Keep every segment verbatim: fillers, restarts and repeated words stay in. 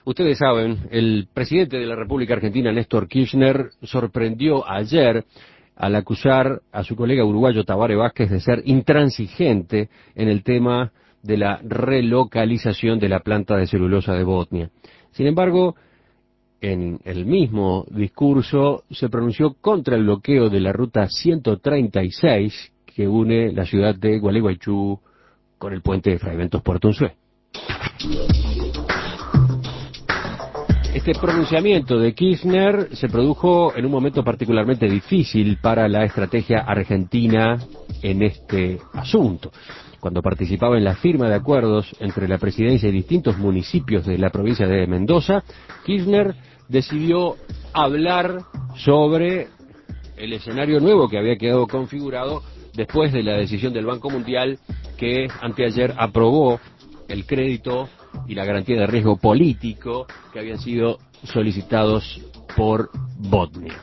Ustedes saben, el presidente de la República Argentina, Néstor Kirchner, sorprendió ayer al acusar a su colega uruguayo Tabaré Vázquez de ser intransigente en el tema de la relocalización de la planta de celulosa de Botnia. Sin embargo, en el mismo discurso se pronunció contra el bloqueo de la ruta ciento treinta y seis que une la ciudad de Gualeguaychú con el puente de Fray Bentos Puerto Unzué. Este pronunciamiento de Kirchner se produjo en un momento particularmente difícil para la estrategia argentina en este asunto. Cuando participaba en la firma de acuerdos entre la presidencia y distintos municipios de la provincia de Mendoza, Kirchner decidió hablar sobre el escenario nuevo que había quedado configurado después de la decisión del Banco Mundial que anteayer aprobó el crédito y la garantía de riesgo político que habían sido solicitados por Botnia.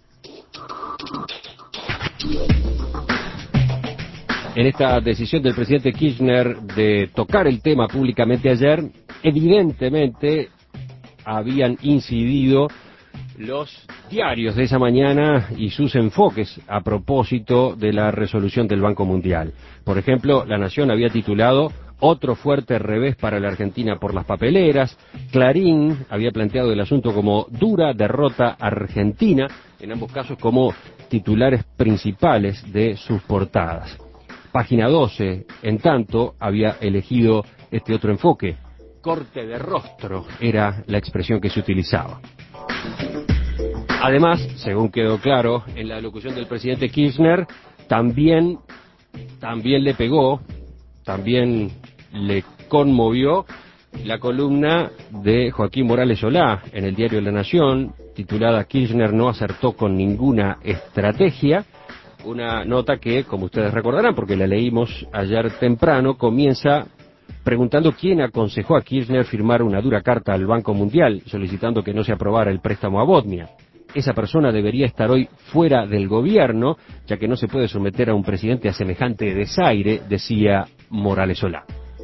En esta decisión del presidente Kirchner de tocar el tema públicamente ayer, evidentemente habían incidido los diarios de esa mañana y sus enfoques a propósito de la resolución del Banco Mundial. Por ejemplo, La Nación había titulado "Otro fuerte revés para la Argentina por las papeleras". Clarín había planteado el asunto como "dura derrota argentina", en ambos casos como titulares principales de sus portadas. Página doce, en tanto, había elegido este otro enfoque. "Corte de rostro" era la expresión que se utilizaba. Además, según quedó claro en la locución del presidente Kirchner, también, también le pegó, también le conmovió la columna de Joaquín Morales Solá en el diario La Nación, titulada "Kirchner no acertó con ninguna estrategia", una nota que, como ustedes recordarán, porque la leímos ayer temprano, comienza preguntando quién aconsejó a Kirchner firmar una dura carta al Banco Mundial solicitando que no se aprobara el préstamo a Botnia. Esa persona debería estar hoy fuera del gobierno, ya que no se puede someter a un presidente a semejante desaire, decía Morales Solá.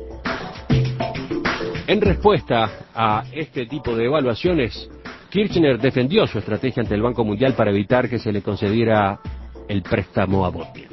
En respuesta a este tipo de evaluaciones, Kirchner defendió su estrategia ante el Banco Mundial para evitar que se le concediera el préstamo a Botnia.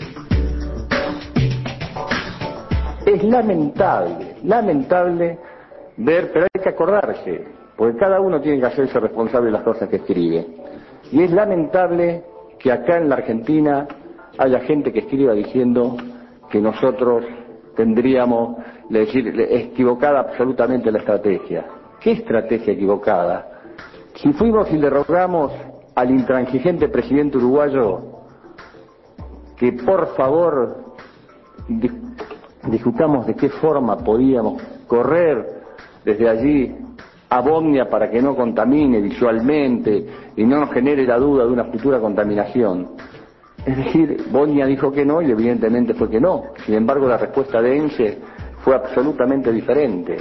Es lamentable, lamentable ver, pero hay que acordarse, porque cada uno tiene que hacerse responsable de las cosas que escribe. Y es lamentable que acá en la Argentina haya gente que escriba diciendo que nosotros tendríamos, es decir, equivocada absolutamente la estrategia. ¿Qué estrategia equivocada? Si fuimos y le rogamos al intransigente presidente uruguayo que por favor discutamos de qué forma podíamos correr desde allí a Botnia para que no contamine visualmente y no nos genere la duda de una futura contaminación. Es decir, Botnia dijo que no y evidentemente fue que no. Sin embargo, la respuesta de ENSE fue absolutamente diferente.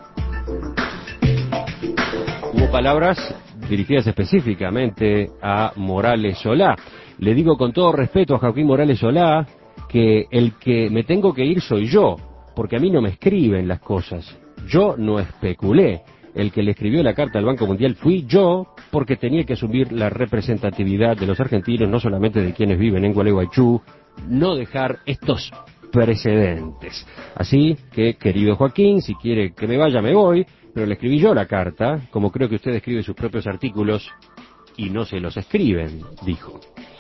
Hubo palabras dirigidas específicamente a Morales Solá. Le digo con todo respeto a Joaquín Morales Solá que el que me tengo que ir soy yo, porque a mí no me escriben las cosas. Yo no especulé. El que le escribió la carta al Banco Mundial fui yo, porque tenía que asumir la representatividad de los argentinos, no solamente de quienes viven en Gualeguaychú, no dejar estos precedentes. Así que, querido Joaquín, si quiere que me vaya, me voy, pero le escribí yo la carta, como creo que usted escribe sus propios artículos y no se los escriben, dijo.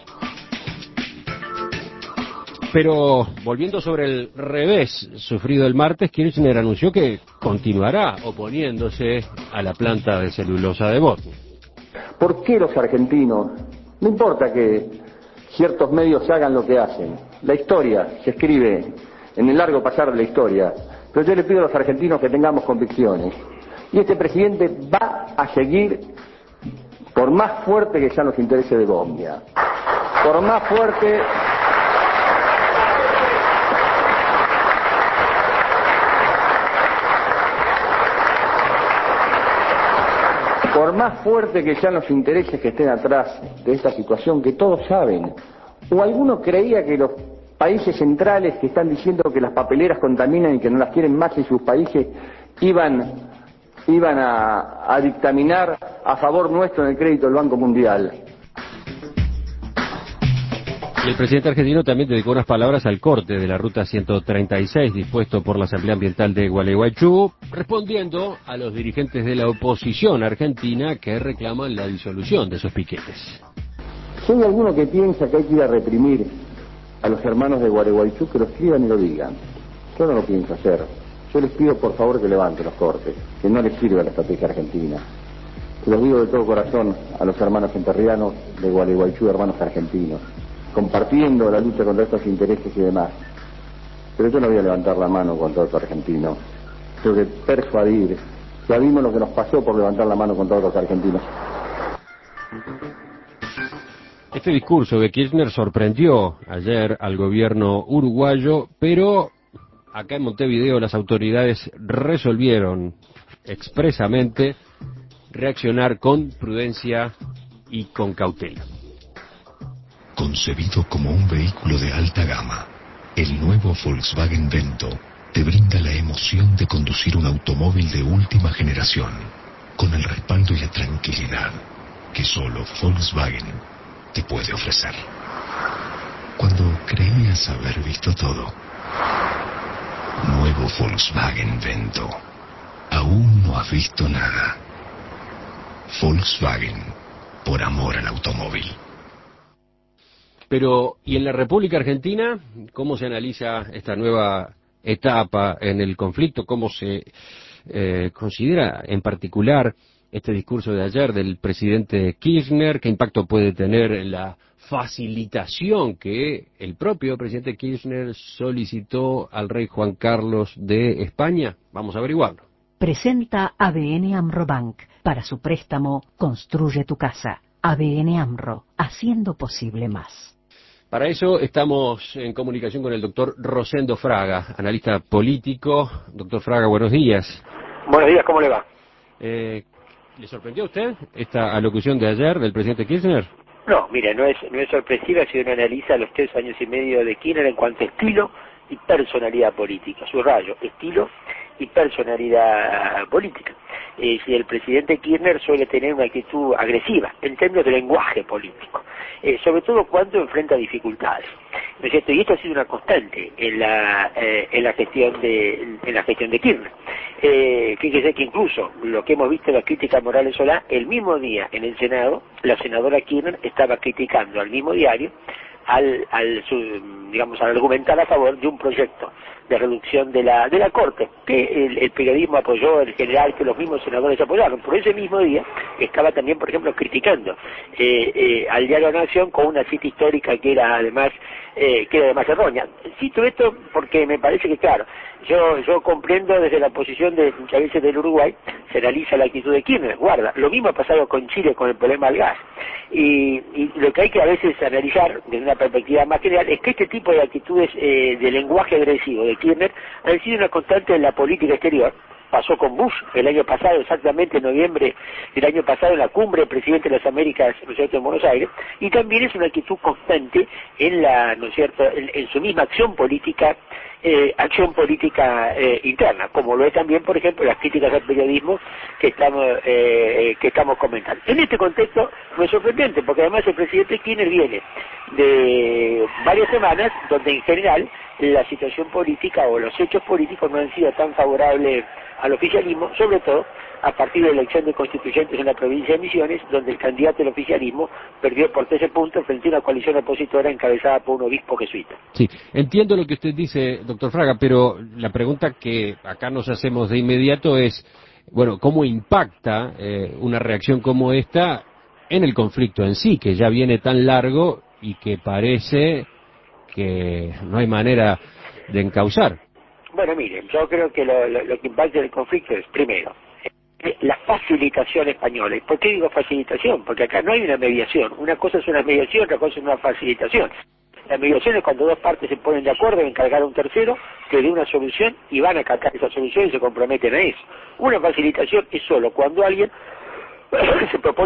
Pero, volviendo sobre el revés sufrido el martes, Kirchner anunció que continuará oponiéndose a la planta de celulosa de Botnia. ¿Por qué los argentinos? No importa que ciertos medios hagan lo que hacen. La historia se escribe en el largo pasar de la historia. Pero yo le pido a los argentinos que tengamos convicciones. Y este presidente va a seguir, por más fuerte que sean los intereses de Botnia, por más fuerte... Por más fuerte que sean los intereses que estén atrás de esta situación, que todos saben, o alguno creía que los países centrales que están diciendo que las papeleras contaminan y que no las quieren más en sus países, iban iban a, a dictaminar a favor nuestro en el crédito del Banco Mundial. Y el presidente argentino también dedicó unas palabras al corte de la ruta ciento treinta y seis dispuesto por la Asamblea Ambiental de Gualeguaychú, respondiendo a los dirigentes de la oposición argentina que reclaman la disolución de esos piquetes. Si hay alguno que piensa que hay que ir a reprimir a los hermanos de Gualeguaychú, que lo escriban y lo digan. Yo no lo pienso hacer. Yo les pido por favor que levanten los cortes, que no les sirve la estrategia argentina. Se los digo de todo corazón a los hermanos entrerrianos de Gualeguaychú, hermanos argentinos, compartiendo la lucha contra estos intereses y demás. Pero yo no voy a levantar la mano contra otro argentino. Tengo que persuadir. Ya vimos lo que nos pasó por levantar la mano contra otros argentinos. Este discurso de Kirchner sorprendió ayer al gobierno uruguayo, pero acá en Montevideo las autoridades resolvieron expresamente reaccionar con prudencia y con cautela. Concebido como un vehículo de alta gama, el nuevo Volkswagen Vento te brinda la emoción de conducir un automóvil de última generación, con el respaldo y la tranquilidad que solo Volkswagen te puede ofrecer. Cuando creías haber visto todo, nuevo Volkswagen Vento. Aún no has visto nada. Volkswagen, por amor al automóvil. Pero, ¿y en la República Argentina cómo se analiza esta nueva etapa en el conflicto? ¿Cómo se eh, considera en particular este discurso de ayer del presidente Kirchner? ¿Qué impacto puede tener en la facilitación que el propio presidente Kirchner solicitó al rey Juan Carlos de España? Vamos a averiguarlo. Presenta A B N AMRO Bank. Para su préstamo, construye tu casa. A B N AMRO, haciendo posible más. Para eso estamos en comunicación con el doctor Rosendo Fraga, analista político. Doctor Fraga, buenos días. Buenos días, ¿cómo le va? Eh, ¿Le sorprendió a usted esta alocución de ayer del presidente Kirchner? No, mire, no es, no es sorpresiva si uno analiza los tres años y medio de Kirchner en cuanto a estilo y personalidad política. Subrayo, estilo y personalidad política. Eh, si el presidente Kirchner suele tener una actitud agresiva en términos de lenguaje político, eh, sobre todo cuando enfrenta dificultades, ¿no es cierto? Y esto ha sido una constante en la eh, en la gestión de en la gestión de Kirchner. Eh, fíjese que incluso lo que hemos visto en la crítica a Morales Solá, el mismo día en el Senado, la senadora Kirchner estaba criticando al mismo diario al, al su, digamos al argumentar a favor de un proyecto de reducción de la de la Corte, que el, el periodismo apoyó en general, que los mismos senadores apoyaron. Por ese mismo día estaba también, por ejemplo, criticando eh, eh, al diario Nación con una cita histórica que era además eh, que era además errónea. Cito esto porque me parece que, claro, yo yo comprendo desde la posición de muchas veces del Uruguay, se analiza la actitud de Kirchner, guarda, lo mismo ha pasado con Chile con el problema del gas. Y, y lo que hay que a veces analizar desde una perspectiva más general es que este tipo de actitudes eh, de lenguaje agresivo de Kirchner han sido una constante en la política exterior. Pasó con Bush el año pasado, exactamente en noviembre del año pasado, en la cumbre del presidente de las Américas, ¿no es cierto?, en Buenos Aires, y también es una actitud constante en la, ¿no es cierto?, en, en su misma acción política, eh, acción política eh, interna, como lo es también, por ejemplo, las críticas al periodismo que estamos eh, que estamos comentando. En este contexto no es sorprendente, porque además el presidente Kirchner viene de varias semanas donde en general la situación política o los hechos políticos no han sido tan favorables al oficialismo, sobre todo a partir de la elección de constituyentes en la provincia de Misiones, donde el candidato del oficialismo perdió por trece puntos frente a una coalición opositora encabezada por un obispo jesuita. Sí, entiendo lo que usted dice, doctor Fraga, pero la pregunta que acá nos hacemos de inmediato es, bueno, ¿cómo impacta eh, una reacción como esta en el conflicto en sí, que ya viene tan largo y que parece que no hay manera de encauzar? Bueno, miren, yo creo que lo, lo, lo que impacta en el conflicto es, primero, la facilitación española. ¿Y por qué digo facilitación? Porque acá no hay una mediación. Una cosa es una mediación, otra cosa es una facilitación. La mediación es cuando dos partes se ponen de acuerdo en encargar a un tercero que dé una solución y van a acatar esa solución y se comprometen a eso. Una facilitación es solo cuando alguien se propone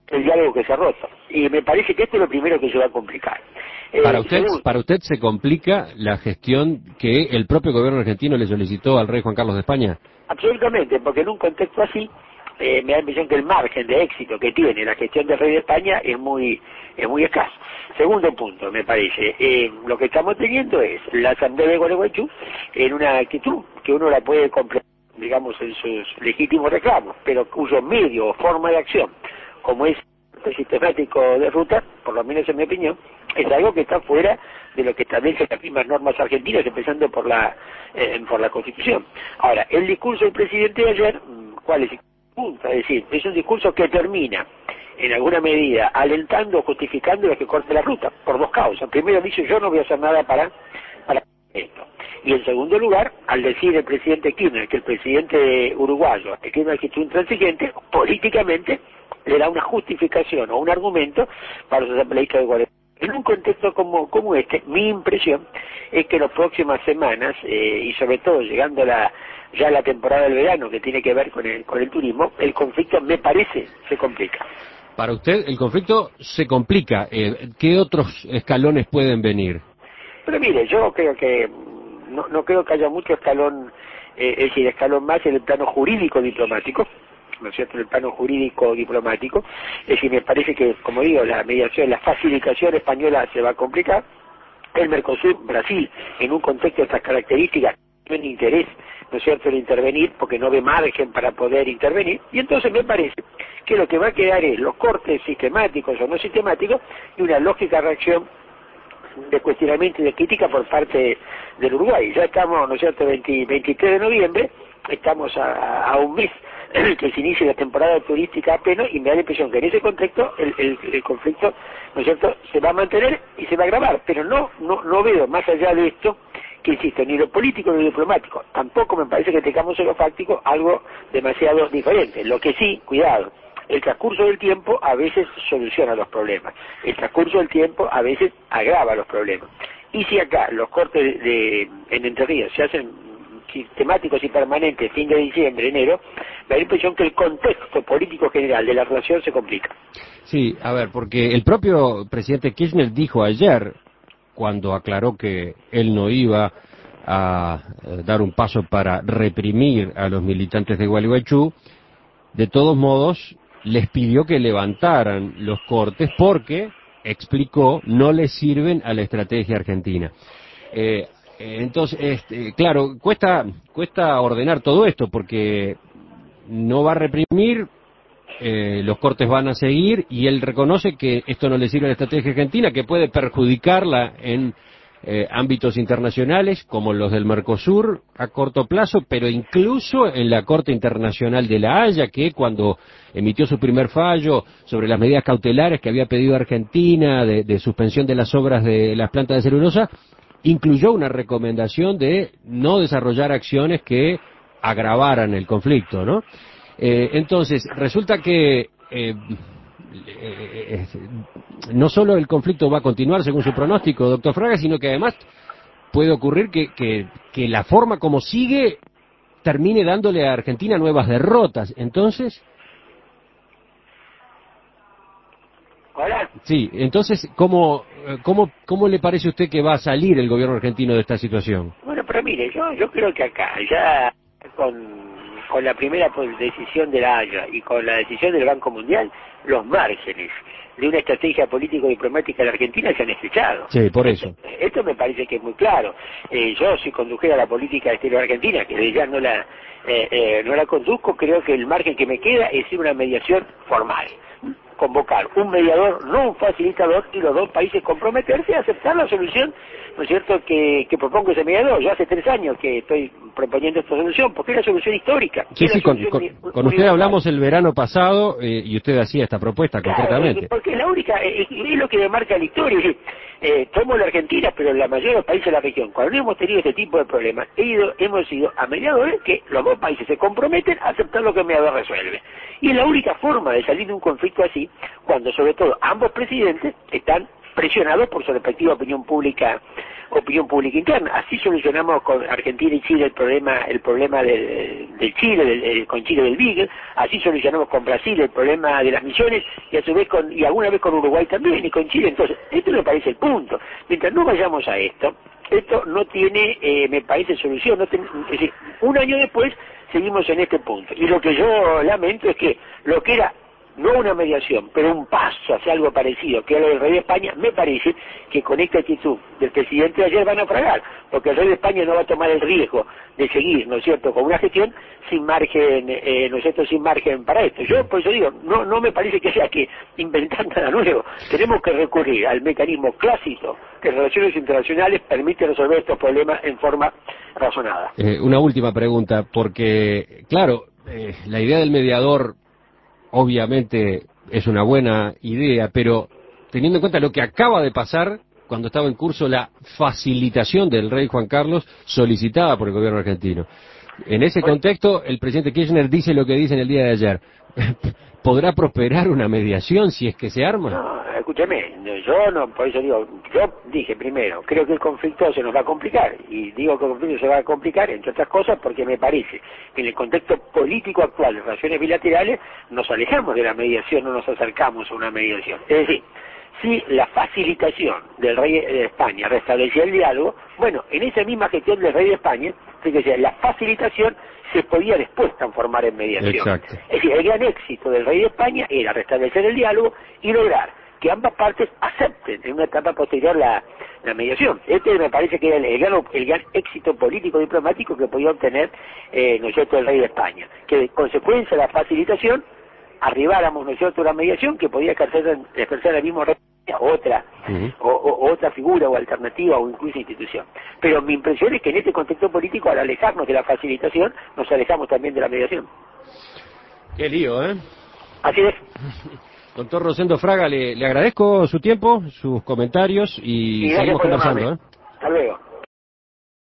el diálogo que se ha roto. Y me parece que esto es lo primero que se va a complicar. Para eh, usted, según, para usted se complica la gestión que el propio gobierno argentino le solicitó al rey Juan Carlos de España. Absolutamente, porque en un contexto así eh, me da la impresión que el margen de éxito que tiene la gestión del rey de España es muy es muy escaso. Segundo punto, me parece, eh, lo que estamos teniendo es la Asamblea de Gualeguaychú en una actitud que uno la puede completar, digamos, en sus legítimos reclamos, pero cuyo medio o forma de acción, como es el sistemático de ruta, por lo menos en mi opinión, es algo que está fuera de lo que establecen las mismas normas argentinas, empezando por la eh, por la Constitución. Ahora, el discurso del presidente de ayer, ¿cuál es el punto? Es decir, es un discurso que termina, en alguna medida, alentando o justificando lo que corte la ruta, por dos causas. Primero dice, yo no voy a hacer nada para, para esto. Y en segundo lugar, al decir el presidente Kirchner que el presidente uruguayo tiene una actitud intransigente, políticamente le da una justificación o un argumento para los asambleístas de Gualeguaychú. En un contexto como, como este, mi impresión es que en las próximas semanas, eh, y sobre todo llegando la, ya la temporada del verano que tiene que ver con el, con el turismo, el conflicto, me parece, se complica. Para usted el conflicto se complica. Eh, ¿Qué otros escalones pueden venir? Pero mire, yo creo que no, no creo que haya mucho escalón, eh, es decir, escalón más en el plano jurídico diplomático, ¿no es cierto?, en el plano jurídico diplomático. Es decir, me parece que, como digo, la mediación, la facilitación española se va a complicar. El Mercosur, Brasil, en un contexto de estas características, tiene interés, ¿no es cierto?, en intervenir, porque no ve margen para poder intervenir, y entonces me parece que lo que va a quedar es los cortes sistemáticos o no sistemáticos y una lógica reacción de cuestionamiento y de crítica por parte del Uruguay. Ya estamos, ¿no es cierto?, veinte, veintitrés de noviembre, estamos a, a un mes que se inicie la temporada turística apenas, y me da la impresión que en ese contexto el, el, el conflicto, ¿no es cierto?, se va a mantener y se va a agravar, pero no, no, no veo más allá de esto, que insisto, ni lo político ni lo diplomático, tampoco me parece que tengamos en lo fáctico algo demasiado diferente. Lo que sí, cuidado, el transcurso del tiempo a veces soluciona los problemas, el transcurso del tiempo a veces agrava los problemas. Y si acá los cortes de, de, en Entre Ríos se hacen sistemáticos y permanentes fin de diciembre, enero, me da la impresión que el contexto político general de la relación se complica. Sí, a ver, porque el propio presidente Kirchner dijo ayer, cuando aclaró que él no iba a dar un paso para reprimir a los militantes de Gualeguaychú, de todos modos les pidió que levantaran los cortes porque, explicó, no les sirven a la estrategia argentina. Eh, entonces, este, claro, cuesta, cuesta ordenar todo esto porque no va a reprimir, eh, los cortes van a seguir, y él reconoce que esto no le sirve a la estrategia argentina, que puede perjudicarla en eh, ámbitos internacionales como los del Mercosur a corto plazo, pero incluso en la Corte Internacional de La Haya, que cuando emitió su primer fallo sobre las medidas cautelares que había pedido Argentina de, de suspensión de las obras de las plantas de celulosa, incluyó una recomendación de no desarrollar acciones que agravaran el conflicto, ¿no? Eh, entonces, resulta que eh, eh, eh, no solo el conflicto va a continuar según su pronóstico, doctor Fraga, sino que además puede ocurrir que, que, que la forma como sigue termine dándole a Argentina nuevas derrotas. Entonces... ¿Hola? Sí, entonces, ¿cómo, cómo, ¿cómo le parece a usted que va a salir el gobierno argentino de esta situación? Bueno, pero mire, yo, yo creo que acá, ya con... con la primera decisión de la Haya y con la decisión del Banco Mundial, los márgenes de una estrategia político-diplomática de la Argentina se han estrechado. Sí, por eso. Esto, esto me parece que es muy claro. Eh, yo, si condujera la política exterior argentina, que ya no la, eh, eh, no la conduzco, creo que el margen que me queda es una mediación formal. Convocar un mediador, no un facilitador, y los dos países comprometerse a aceptar la solución, ¿no es cierto?, que, que propongo ese mediador. Yo hace tres años que estoy proponiendo esta solución, porque es una solución histórica. Sí, sí, con, con, con usted hablamos el verano pasado eh, y usted hacía esta propuesta, claro, concretamente. Porque es la única, es, es lo que demarca la historia. Es decir, eh, somos la Argentina, pero la mayoría de los países de la región, cuando no hemos tenido este tipo de problemas, he ido, hemos ido a mediadores que los dos países se comprometen a aceptar lo que el mediador resuelve. Y es la única forma de salir de un conflicto así, cuando sobre todo ambos presidentes están presionados por su respectiva opinión pública opinión pública interna. Así solucionamos con Argentina y Chile el problema el problema del, del Chile, del, el, con Chile del Beagle, así solucionamos con Brasil el problema de las misiones, y a su vez con, y alguna vez con Uruguay también, y con Chile. Entonces, esto me parece el punto. Mientras no vayamos a esto, esto no tiene, eh, me parece, solución. No ten, es decir, un año después seguimos en este punto. Y lo que yo lamento es que lo que era no una mediación, pero un paso hacia algo parecido, que era lo del rey de España, me parece que con esta actitud del presidente de ayer van a fragar, porque el rey de España no va a tomar el riesgo de seguir, ¿no es cierto?, con una gestión sin margen, eh, ¿no es cierto?, sin margen para esto. Yo, por eso digo, no, no me parece que haya que inventar nada nuevo. Tenemos que recurrir al mecanismo clásico que en relaciones internacionales permite resolver estos problemas en forma razonada. Eh, una última pregunta, porque, claro, eh, la idea del mediador obviamente es una buena idea, pero teniendo en cuenta lo que acaba de pasar cuando estaba en curso la facilitación del rey Juan Carlos solicitada por el gobierno argentino. En ese contexto, el presidente Kirchner dice lo que dice en el día de ayer. ¿Podrá prosperar una mediación si es que se arma? No, escúcheme, yo no, por eso digo, yo dije primero, creo que el conflicto se nos va a complicar, y digo que el conflicto se va a complicar, entre otras cosas, porque me parece que en el contexto político actual de relaciones bilaterales nos alejamos de la mediación, no nos acercamos a una mediación. Es decir, si la facilitación del rey de España restablecía el diálogo, bueno, en esa misma gestión del rey de España, fíjese, la facilitación se podía después transformar en mediación. Exacto. Es decir, el gran éxito del rey de España era restablecer el diálogo y lograr que ambas partes acepten en una etapa posterior la, la mediación. Este me parece que era el, el, gran, el gran éxito político diplomático que podía obtener, eh, ¿no es cierto?, el rey de España, que de consecuencia de la facilitación arribáramos, ¿no es cierto?, a una mediación que podía ejercer, ejercer el mismo rey, otra, uh-huh. o, o, otra figura o alternativa o incluso institución. Pero mi impresión es que en este contexto político, al alejarnos de la facilitación, nos alejamos también de la mediación. Qué lío, ¿eh? Así es. Doctor Rosendo Fraga, le, le agradezco su tiempo, sus comentarios y, y seguimos conversando, ¿eh? Hasta luego.